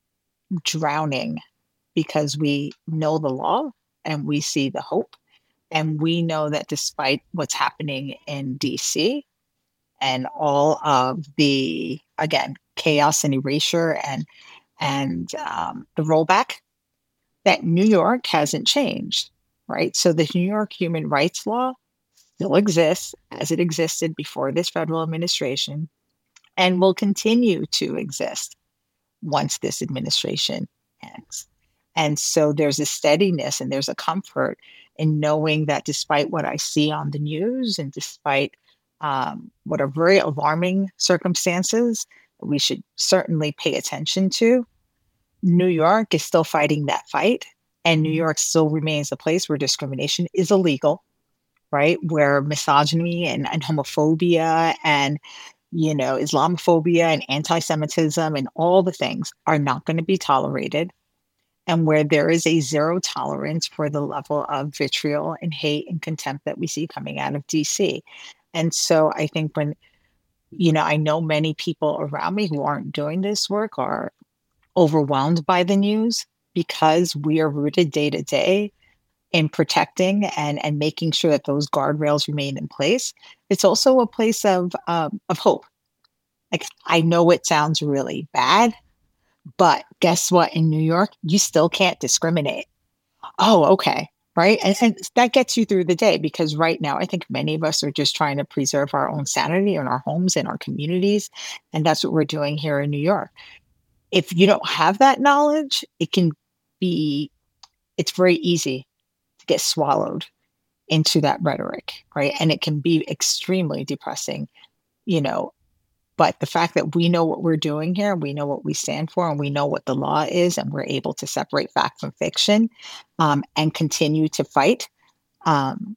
drowning because we know the law and we see the hope. And we know that despite what's happening in D C and all of the, again, chaos and erasure and and um, the rollback, that New York hasn't changed. right? So the New York human rights law still exists as it existed before this federal administration and will continue to exist once this administration ends. And so there's a steadiness and there's a comfort in knowing that despite what I see on the news and despite um, what are very alarming circumstances, we should certainly pay attention to. New York is still fighting that fight, and New York still remains a place where discrimination is illegal, right? Where misogyny and, and homophobia and you know, Islamophobia and anti-Semitism and all the things are not going to be tolerated, and where there is a zero tolerance for the level of vitriol and hate and contempt that we see coming out of D C. And so I think when, you know, I know many people around me who aren't doing this work are overwhelmed by the news because we are rooted day to day in protecting and, and making sure that those guardrails remain in place. It's also a place of, um, of hope. Like, I know it sounds really bad, but guess what? In New York, you still can't discriminate. Oh, okay. Right. And, and that gets you through the day because right now, I think many of us are just trying to preserve our own sanity in our homes and our communities. And that's what we're doing here in New York. If you don't have that knowledge, it can be, it's very easy to get swallowed into that rhetoric. Right. And it can be extremely depressing, you know. But the fact that we know what we're doing here, we know what we stand for, and we know what the law is, and we're able to separate fact from fiction um, and continue to fight, um,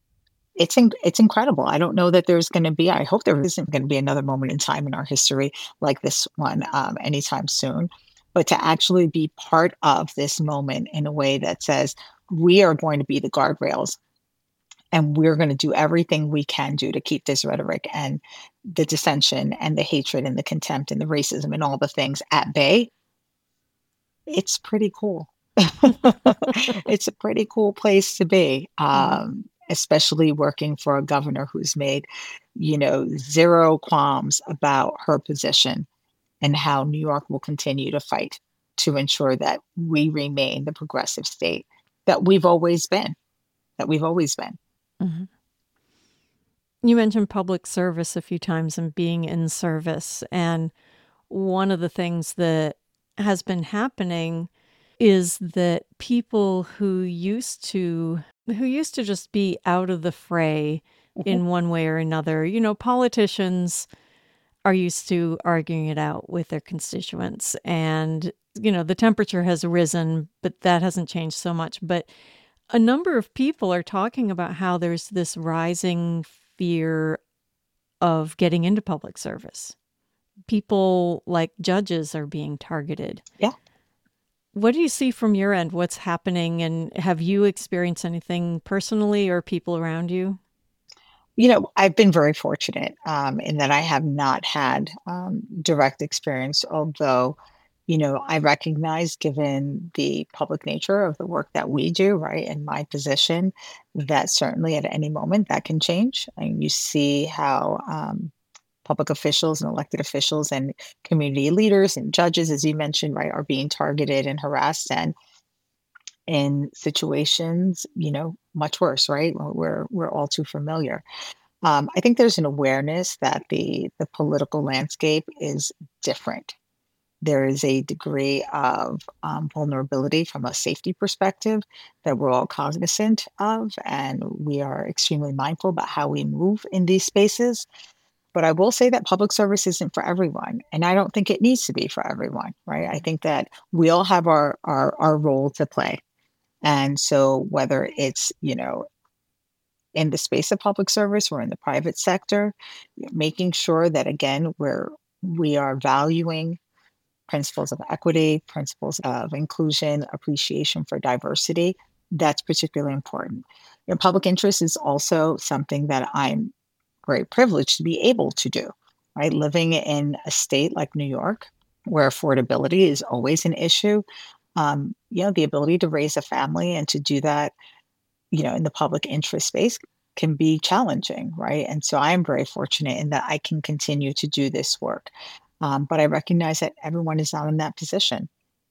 it's in, it's incredible. I don't know that there's going to be, I hope there isn't going to be another moment in time in our history like this one um, anytime soon. But to actually be part of this moment in a way that says, we are going to be the guardrails and we're going to do everything we can do to keep this rhetoric and the dissension and the hatred and the contempt and the racism and all the things at bay. It's pretty cool. It's a pretty cool place to be, um, especially working for a governor who's made, you know, zero qualms about her position and how New York will continue to fight to ensure that we remain the progressive state that we've always been, that we've always been. Mm-hmm. You mentioned public service a few times and being in service. And one of the things that has been happening is that people who used to who used to just be out of the fray mm-hmm. in one way or another, you know, politicians are used to arguing it out with their constituents. And, you know, the temperature has risen, but that hasn't changed so much. But a number of people are talking about how there's this rising fear of getting into public service. People like judges are being targeted. Yeah. What do you see from your end? What's happening? And have you experienced anything personally or people around you? You know, I've been very fortunate um, in that I have not had um, direct experience, although you know, I recognize, given the public nature of the work that we do, right, in my position, that certainly at any moment that can change. And you see how um, public officials and elected officials and community leaders and judges, as you mentioned, right, are being targeted and harassed, and in situations, you know, much worse, right? We're we're all too familiar. Um, I think there's an awareness that the the political landscape is different. There is a degree of um, vulnerability from a safety perspective that we're all cognizant of, and we are extremely mindful about how we move in these spaces. But I will say that public service isn't for everyone, and I don't think it needs to be for everyone, right? I think that we all have our our, our role to play. And so whether it's, you know, in the space of public service or in the private sector, making sure that, again, we're we are valuing principles of equity, principles of inclusion, appreciation for diversity, that's particularly important. You know, public interest is also something that I'm very privileged to be able to do, right? Living in a state like New York, where affordability is always an issue, um, you know, the ability to raise a family and to do that, you know, in the public interest space can be challenging, right? And so I'm very fortunate in that I can continue to do this work. Um, but I recognize that everyone is not in that position.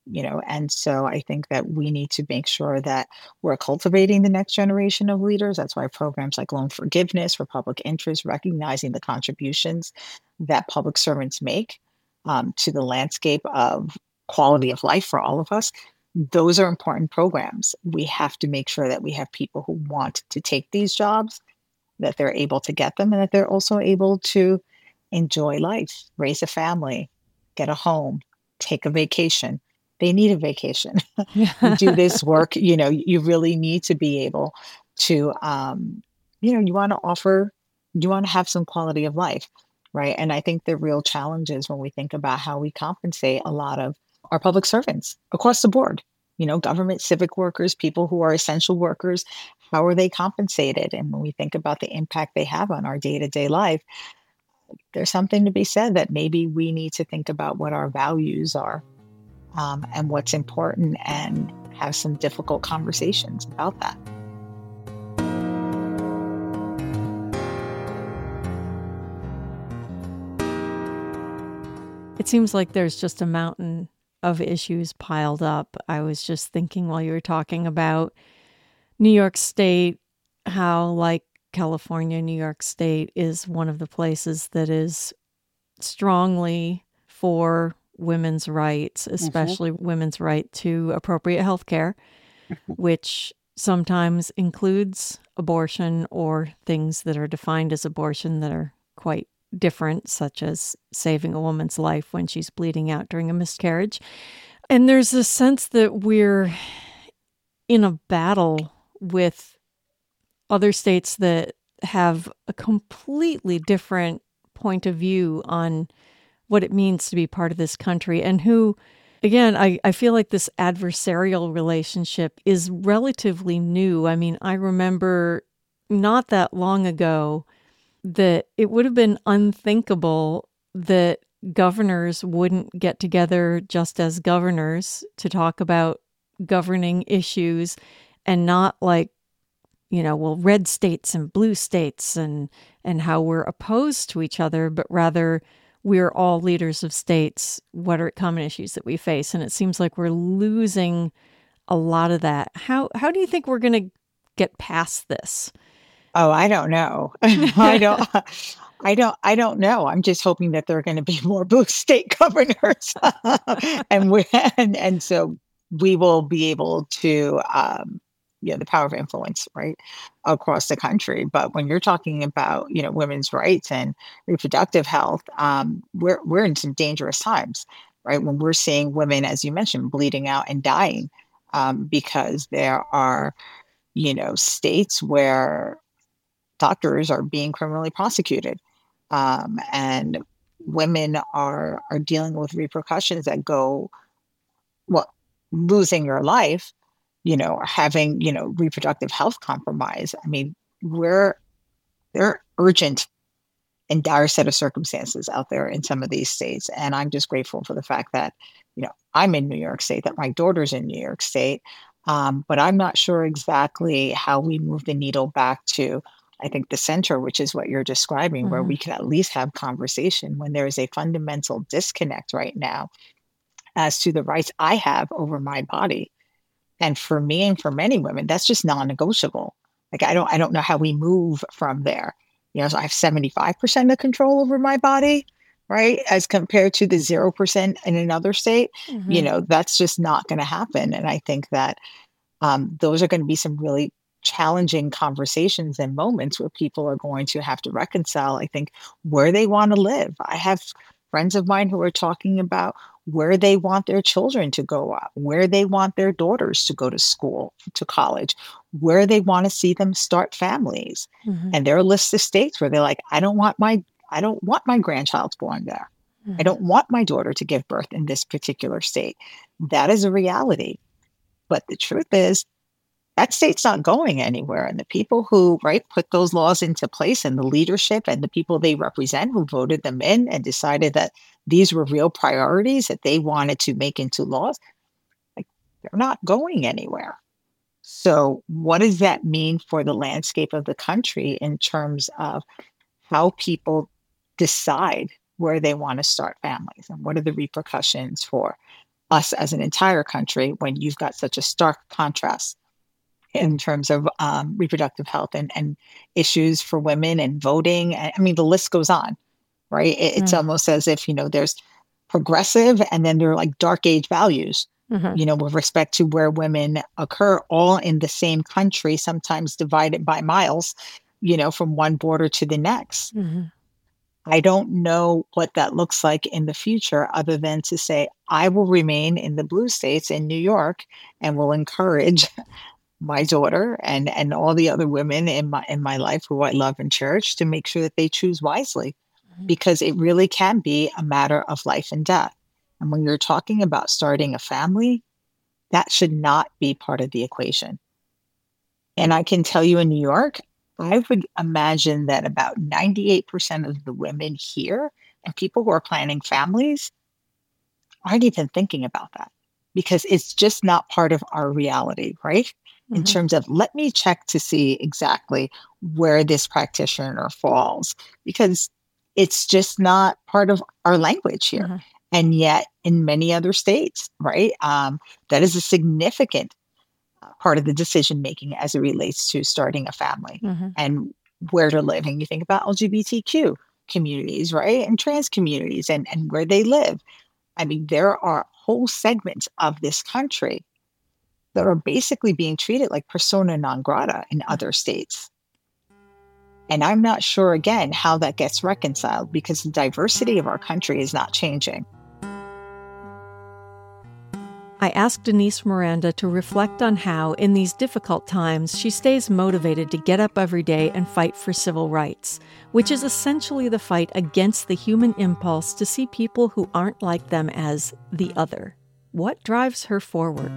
you know, and so I think that we need to make sure that we're cultivating the next generation of leaders. That's why programs like loan forgiveness for public interest, recognizing the contributions that public servants make um, to the landscape of quality of life for all of us. Those are important programs. We have to make sure that we have people who want to take these jobs, that they're able to get them, and that they're also able to enjoy life, raise a family, get a home, take a vacation. They need a vacation. You do this work, you know, you really need to be able to, um, you know, you want to offer, you want to have some quality of life, right? And I think the real challenge is when we think about how we compensate a lot of our public servants across the board, you know, government, civic workers, people who are essential workers, how are they compensated? And when we think about the impact they have on our day-to-day life, there's something to be said that maybe we need to think about what our values are um, and what's important and have some difficult conversations about that. It seems like there's just a mountain of issues piled up. I was just thinking while you were talking about New York State, how like California, New York State is one of the places that is strongly for women's rights, especially mm-hmm. women's right to appropriate health care, which sometimes includes abortion or things that are defined as abortion that are quite different, such as saving a woman's life when she's bleeding out during a miscarriage. And there's a sense that we're in a battle with other states that have a completely different point of view on what it means to be part of this country, and who, again, I, I feel like this adversarial relationship is relatively new. I mean, I remember not that long ago that it would have been unthinkable that governors wouldn't get together just as governors to talk about governing issues and not like, you know, well, red states and blue states and and how we're opposed to each other, but rather we're all leaders of states. What are common issues that we face? And it seems like we're losing a lot of that. How how do you think we're going to get past this? Oh, I don't know. I don't. I don't. I don't know. I'm just hoping that there are going to be more blue state governors, and we and and so we will be able to, um, you know, the power of influence, right, across the country. But when you're talking about, you know, women's rights and reproductive health, um, we're we're in some dangerous times, right? When we're seeing women, as you mentioned, bleeding out and dying um, because there are, you know, states where doctors are being criminally prosecuted, um, and women are are dealing with repercussions that go, well, losing your life, you know, or having, you know, reproductive health compromise. I mean, we're there are urgent and dire set of circumstances out there in some of these states, and I'm just grateful for the fact that, you know, I'm in New York State, that my daughter's in New York State, um, but I'm not sure exactly how we move the needle back to, I think, the center, which is what you're describing, mm-hmm. where we can at least have conversation when there is a fundamental disconnect right now as to the rights I have over my body. And for me and for many women, that's just non-negotiable. Like, I don't, I don't know how we move from there. You know, so I have seventy-five percent of control over my body, right? As compared to the zero percent in another state, mm-hmm. you know, that's just not going to happen. And I think that um, those are going to be some really challenging conversations and moments where people are going to have to reconcile, I think, where they want to live. I have friends of mine who are talking about where they want their children to grow up, where they want their daughters to go to school, to college, where they want to see them start families. Mm-hmm. And there are lists of states where they're like, I don't want my, I don't want my grandchild born there. Mm-hmm. I don't want my daughter to give birth in this particular state. That is a reality. But the truth is, that state's not going anywhere. And the people who, right, put those laws into place, and the leadership and the people they represent who voted them in and decided that these were real priorities that they wanted to make into laws, like, they're not going anywhere. So what does that mean for the landscape of the country in terms of how people decide where they want to start families, and what are the repercussions for us as an entire country when you've got such a stark contrast in terms of um, reproductive health and, and issues for women and voting. I mean, the list goes on, right? It, it's mm. almost as if, you know, there's progressive and then there are like dark age values, mm-hmm. you know, with respect to where women occur all in the same country, sometimes divided by miles, you know, from one border to the next. Mm-hmm. I don't know what that looks like in the future other than to say, I will remain in the blue states in New York and will encourage my daughter and, and all the other women in my, in my life who I love in church to make sure that they choose wisely, mm-hmm. because it really can be a matter of life and death. And when you're talking about starting a family, that should not be part of the equation. And I can tell you in New York, I would imagine that about ninety-eight percent of the women here and people who are planning families aren't even thinking about that because it's just not part of our reality, right? Mm-hmm. In terms of, let me check to see exactly where this practitioner falls, because it's just not part of our language here. Mm-hmm. And yet in many other states, right, um, that is a significant part of the decision-making as it relates to starting a family mm-hmm. and where to live. And you think about L G B T Q communities, right? And trans communities and, and where they live. I mean, there are whole segments of this country that are basically being treated like persona non grata in other states. And I'm not sure, again, how that gets reconciled because the diversity of our country is not changing. I asked Denise Miranda to reflect on how, in these difficult times, she stays motivated to get up every day and fight for civil rights, which is essentially the fight against the human impulse to see people who aren't like them as the other. What drives her forward?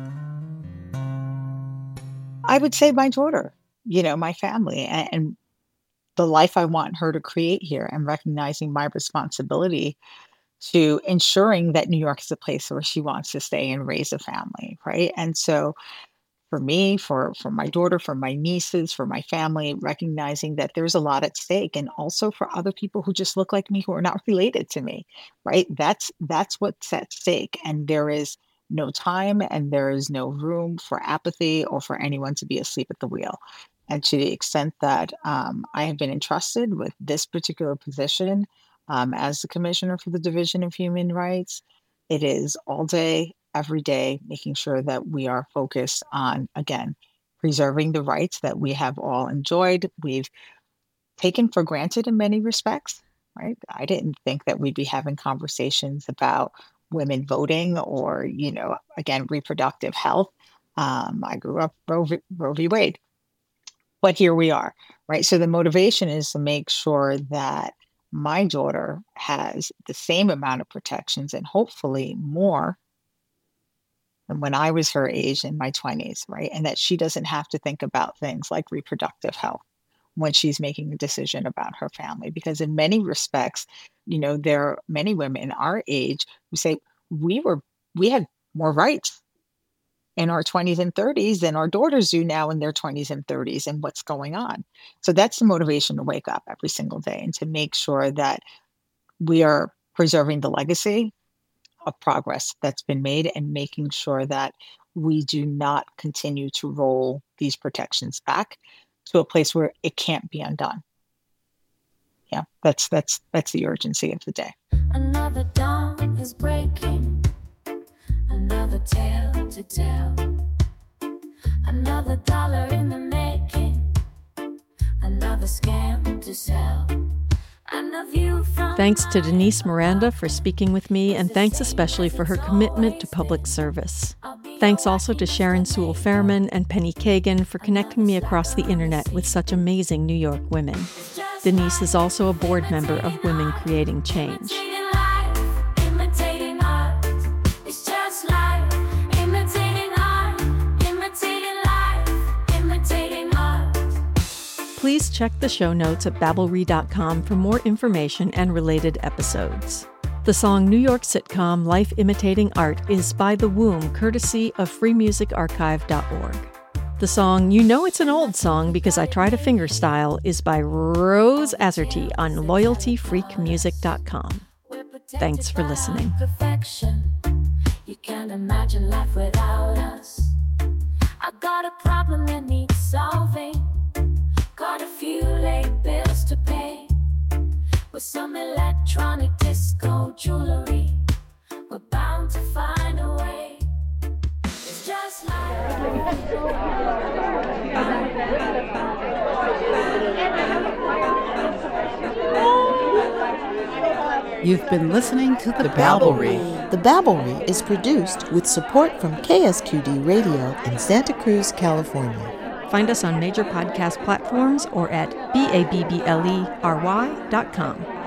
I would say my daughter, you know, my family, and, and the life I want her to create here, and recognizing my responsibility to ensuring that New York is a place where she wants to stay and raise a family, right? And so for me, for, for my daughter, for my nieces, for my family, recognizing that there's a lot at stake, and also for other people who just look like me who are not related to me, right? That's that's what's at stake. And there is no time and there is no room for apathy or for anyone to be asleep at the wheel. And to the extent that um, I have been entrusted with this particular position, Um, as the Commissioner for the Division of Human Rights, it is all day, every day, making sure that we are focused on, again, preserving the rights that we have all enjoyed. We've taken for granted in many respects, right? I didn't think that we'd be having conversations about women voting or, you know, again, reproductive health. Um, I grew up Roe v. Roe v. Wade, but here we are, right? So the motivation is to make sure that my daughter has the same amount of protections and hopefully more than when I was her age in my twenties, right? And that she doesn't have to think about things like reproductive health when she's making a decision about her family. Because in many respects, you know, there are many women our age who say we were, we had more rights in our twenties and thirties than our daughters do now in their twenties and thirties, and what's going on. So that's the motivation to wake up every single day and to make sure that we are preserving the legacy of progress that's been made and making sure that we do not continue to roll these protections back to a place where it can't be undone. Yeah, that's that's that's the urgency of the day. Another dawn is breaking. Another tale to tell. Another dollar in the making. Another scam to sell. Thanks to Denise Miranda for speaking with me, and thanks especially for her commitment to public service. Thanks also to Sharon Sewell Fairman and Penny Kagan for connecting me across the internet with such amazing New York women. Denise is also a board member of Women Creating Change. Please check the show notes at babbelry dot com for more information and related episodes. The song New York Sitcom Life Imitating Art is by The Womb, courtesy of free music archive dot org. The song You Know It's an Old Song Because I Try to Fingerstyle is by Rose Azerty on loyalty freak music dot com. Thanks for listening. Can't imagine life without us. I got a problem that needs solving. Got a few late bills to pay. With some electronic disco jewelry, we're bound to find a way. It's just like You've been listening to The, The Babblery. The Babblery is produced with support from K S Q D Radio in Santa Cruz, California. Find us on major podcast platforms or at babble r y dot com.